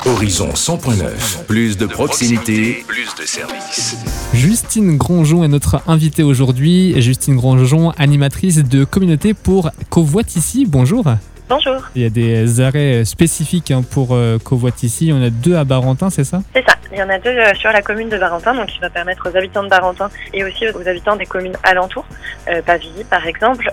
Horizon 100.9, plus de proximité, plus de services. Justine Grandjean est notre invitée aujourd'hui. Justine Grandjean, animatrice de communauté pour Covoite ici. Bonjour. Bonjour. Il y a des arrêts spécifiques pour Covoite ici. Il y en a 2 à Barentin, c'est ça ? C'est ça. Il y en a 2 sur la commune de Barentin, donc qui va permettre aux habitants de Barentin et aussi aux habitants des communes alentours, Pavilly par exemple,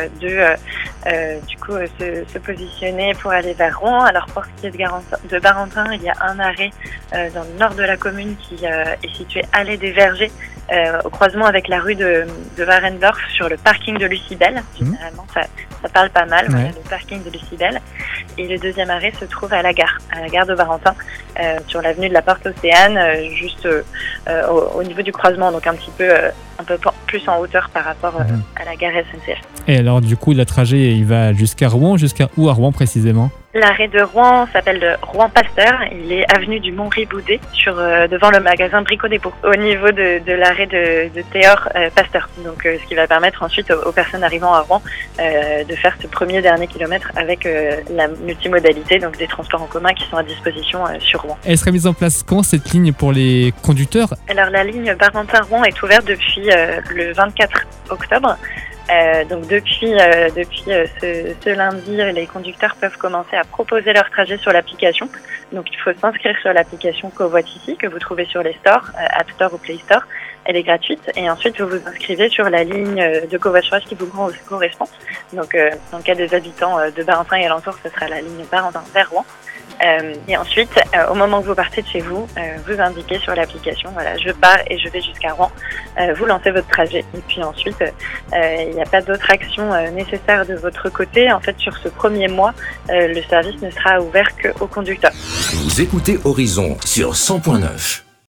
se positionner pour aller vers Rouen. Alors pour ce qui est de Barentin, il y a un arrêt dans le nord de la commune qui est situé allée des Vergers, au croisement avec la rue de Warendorf sur le parking de Lucibel. Généralement, ça parle pas mal, voilà, le parking de Lucibel. Et le deuxième arrêt se trouve à la gare de Barentin, sur l'avenue de la Porte Océane, juste au niveau du croisement, donc un peu plus en hauteur par rapport à la gare SNCF. Et alors du coup, le trajet, il va jusqu'à Rouen, jusqu'à où à Rouen précisément ? L'arrêt de Rouen s'appelle le Rouen-Pasteur. Il est avenue du Mont-Riboudet, devant le magasin Brico-Dépôt, au niveau de l'arrêt de Théor Pasteur. Donc, ce qui va permettre ensuite aux personnes arrivant à Rouen de faire ce dernier kilomètre avec la multimodalité, donc des transports en commun qui sont à disposition sur Rouen. Elle serait mise en place quand cette ligne pour les conducteurs ? Alors, la ligne Barentin-Rouen est ouverte depuis le 24 octobre. Donc depuis ce lundi, les conducteurs peuvent commencer à proposer leur trajet sur l'application. Donc il faut s'inscrire sur l'application Covoite ici que vous trouvez sur les stores, App Store ou Play Store. Elle est gratuite et ensuite vous vous inscrivez sur la ligne de covoiturage qui vous correspond. Donc dans le cas des habitants de Barentin et alentour, ce sera la ligne Barentin vers Rouen. Et ensuite, au moment que vous partez de chez vous, vous indiquez sur l'application, voilà, je pars et je vais jusqu'à Rouen. Vous lancez votre trajet. Et puis ensuite, il n'y a pas d'autre action nécessaire de votre côté. En fait, sur ce premier mois, le service ne sera ouvert qu'aux conducteurs. Vous écoutez Horizon sur 100.9.